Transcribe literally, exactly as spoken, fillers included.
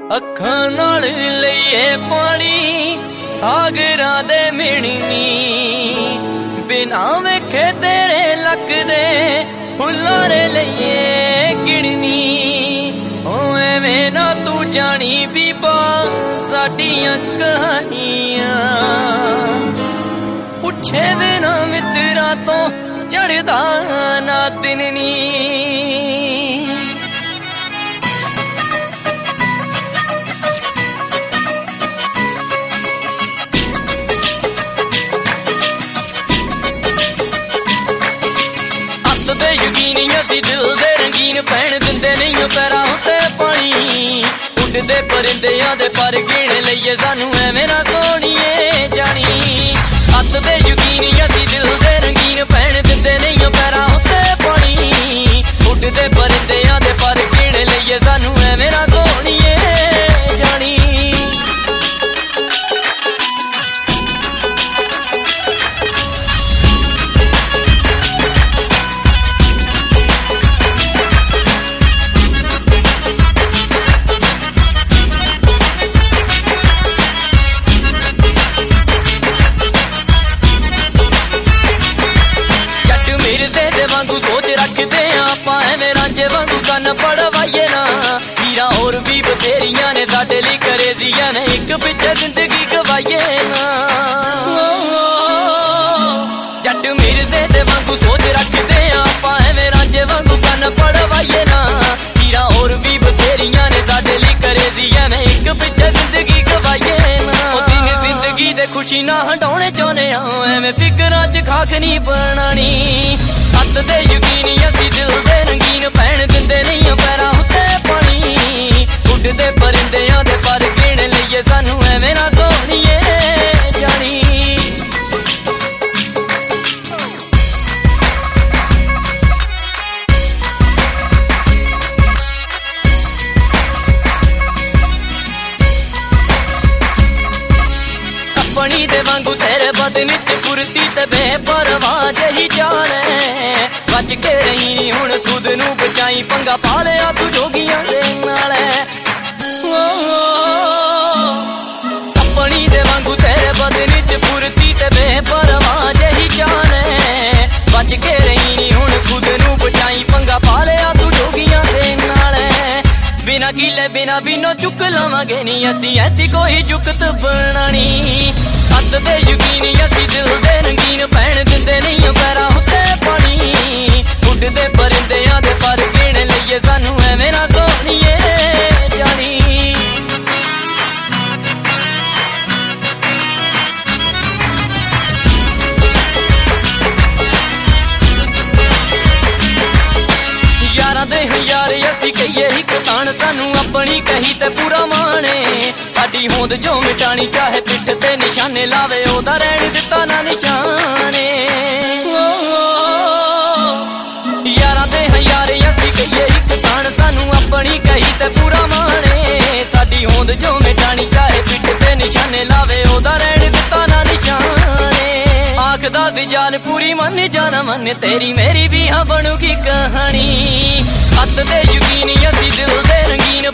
ਅੱਖਾਂ ਨਾਲ ਲਈਏ ਪਾਣੀ ਸਾਗਰਾਂ ਦੇ ਮਿਣਨੀ ਬਿਨਾ ਵੇਖੇ ਤੇਰੇ ਲੱਗਦੇ ਹੁਲਾਰੇ ਲਈਏ ਗਿਣਨੀ ਓ ਐਵੇਂ ਨਾ ਤੂੰ ਜਾਣੀ ਬੀਬਾ ਸਾਡੀਆਂ ਕਹਾਣੀਆਂ ਪੁੱਛੇ ਬਿਨਾ ਮਿੱਤਰਾਂ ਤੋਂ ਚੜਦਾ ਨਾ ਦਿਨ ਨੀ ਅਸੀਂ ਦਿਲ ਦੇ ਰੰਗੀਨ ਪੈਣ ਦਿੰਦੇ ਨਹੀਂ ਪੈਰਾਂ ਉੱਤੇ ਪਾਣੀ ਉੱਡਦੇ ਪਰਿੰਦਿਆਂ ਦੇ ਪਰ ਗਿਣ ਲਈਏ ਸਾਨੂੰ ਐਵੇਂ ਨਾ ਸੋਹਣੀਏ ਜਾਣੀ ਹੱਥ ਦੇ ਯਕੀਨ ਅਸੀਂ ਦਿਲ ਦੇ ਰੰਗੀਨ ਪੈਣ ਦਿੰਦੇ ਨਹੀਂ ਪੈਰਾਂ ਉੱਤੇ ਪਾਣੀ ਉੱਡਦੇ ਪਰਿੰਦਿਆਂ ਦੇ ਪਰ ਗਿਣ ਲਈਏ ਸਾਨੂੰ ਐਵੇਂ ਨਾ ਸੋਹਣੀਏ ਜਾਣੀ ਵਾਂਗੂ ਸੋਚ ਰੱਖਦੇ ਆਂ ਆਪਾਂ ਐਵੇਂ ਰਾਂਝੇ ਵਾਂਗੂ ਕੰਨ ਪੜਵਾਈਏ ਨਾ ਹੀਰਾ ਹੋਰ ਵੀ ਬਥੇਰੀਆਂ ਨੇ ਸਾਡੇ ਲਈ ਕਰੇਜ਼ੀ ਐਵੇਂ ਇੱਕ ਪਿੱਛੇ ਜ਼ਿੰਦਗੀ ਗਵਾਈਏ ਨਾ ਜੱਟ ਮਿਰਜ਼ੇ ਦੇ ਵਾਂਗੂ ਸੋਚ ਰੱਖਦੇ ਆਂ ਆਪਾਂ ਐਵੇਂ ਰਾਂਝੇ ਵਾਂਗੂ ਕੰਨ ਪੜਵਾਈਏ ਨਾ ਹੀਰਾ ਹੋਰ ਵੀ ਬਥੇਰੀਆਂ ਨੇ ਸਾਡੇ ਲਈ ਕਰੇਜ਼ੀ ਐਵੇਂ ਇੱਕ ਪਿੱਛੇ ਜ਼ਿੰਦਗੀ ਗਵਾਈਏ ਨਾ ਉਹ ਦਿਨ ਜ਼ਿੰਦਗੀ ਦੇ ਖੁਸ਼ੀ ਨਾ ਹਟਾਉਣੇ ਚਾਹੁੰਦੇ ਆਂ ਐਵੇਂ ਫਿਕਰਾਂ 'ਚ ਖਾਕ ਨਹੀਂ ਬਣਾਣੀ ਹੱਥ ਦੇ ਯਕੀਨ ਅਸੀਂ ਦਿਲ ਦੇ ਰੰਗੀਨ ਪੈਣ ਦਿੰਦੇ ਨਹੀਂ ਪੈਰਾਂ ਉੱਤੇ ਪਾਣੀ ਉੱਡਦੇ ਪਰਿੰਦਿਆਂ ਦੇ ਪਰ ਗਿਣ ਲਈਏ ਸਾਨੂੰ ਐਵੇਂ ਨਾ ਸੋਹਣੀਏ ਜਾਣੀ ਸਪਣੀ ਦੇ ਵਾਂਗੂ ਤੇਰੇ ਬਦਨ 'ਚ ਫੁਰਤੀ ਤੇ ਬੇਪਰਵਾਹ ਜਿਹੀ ਜਾਨ ਬਚ ਕੇ ਰਹੀ ਨੀ ਹੁਣ ਖੁਦ ਨੂੰ ਬਚਾਈ ਪੰਗਾ ਪਾ ਲਿਆ ਤੂੰ ਜੋਗੀਆਂ ਦੇ ਨਾਲ ਸਪਣੀ ਦੇ ਵਾਂਗੂ ਤੇਰੇ ਬਦਨ 'ਚ ਫੁਰਤੀ ਤੇ ਬੇਪਰਵਾਹ ਜਿਹੀ ਜਾਨ ਬਚ ਕੇ ਰਹੀ ਨੀ ਹੁਣ ਖੁਦ ਨੂੰ ਬਚਾਈ ਪੰਗਾ ਪਾ ਲਿਆ ਤੂੰ ਜੋਗੀਆਂ ਦੇ ਨਾਲ ਬਿਨਾ ਕੀਲੇ ਬਿਨਾ ਬਿਨੋ ਚੁੱਕ ਲਵਾਂਗੇ ਨੀ ਅਸੀਂ ਐਸੀ ਕੋਈ ਜੁਗਤ ਬਣਾਣੀ ਹੱਥ ਦੇ ਯਕੀਨ ਅਸੀਂ ਦਿਲ ਦੇ ਰੰਗੀਨ ਪੈਣ ਦਿੰਦੇ ਨਹੀਂ ਪੈਰਾਂ ਉੱਤੇ ਪਾਣੀ ਉੱਡਦੇ ਪਰਿੰਦਿਆਂ ਦੇ ਪਰ ਗਿਣ ਲਈਏ ਸਾਨੂੰ ਐਵੇਂ ਨਾ ਸੋਹਣੀਏ ਜਾਣੀ ਯਾਰਾਂ ਦੇ ਹਜ਼ਾਰ ਅਸੀਂ ਕਹੀਏ ਇੱਕ ਤਾਣ ਸਾਨੂੰ ਆਪਣੀ ਕਹੀ ਤੇ ਪੂਰਾ ਮਾਣੇ ਸਾਡੀ ਹੋਂਦ ਜੋ ਮਿਟਾਣੀ ਚਾਹੇ ਪਿੱਠ ਤੇ ਨਿਸ਼ਾਨੇ ਲਾਵੇ ਉਹਦਾ ਰਹਿਣ ਦਿੱਤਾ ਨਾ ਨਿਸ਼ਾਨੇ ਯਾਰਾਂ ਦੇ ਹਜ਼ਾਰ ਅਸੀਂ ਕਹੀਏ ਇੱਕ ਤਾਣ ਸਾਨੂੰ ਆਪਣੀ ਕਹੀ ਤੇ ਪੂਰਾ ਮਾਣੇ ਸਾਡੀ ਹੋਂਦ ਜੋ ਮਿਟਾਣੀ ਚਾਹੇ ਪਿੱਠ ਤੇ ਨਿਸ਼ਾਨੇ ਲਾਵੇ ਉਹਦਾ ਰਹਿਣ ਦਿੱਤਾ ਨਾ ਨਿਸ਼ਾਨੇ ਆਖਦਾ ਸੀ ਜਾਨ ਪੂਰੀ ਮੰਨ ਜਾਣਾ ਮੰਨ ਤੇਰੀ ਮੇਰੀ ਵੀ ਹਾਂ ਬਣੂਗੀ ਕਹਾਣੀ ਹੱਥ ਦੇ ਯਕੀਨ ਅਸੀਂ ਦਿਲ ਦੇ ਰੰਗੀਨ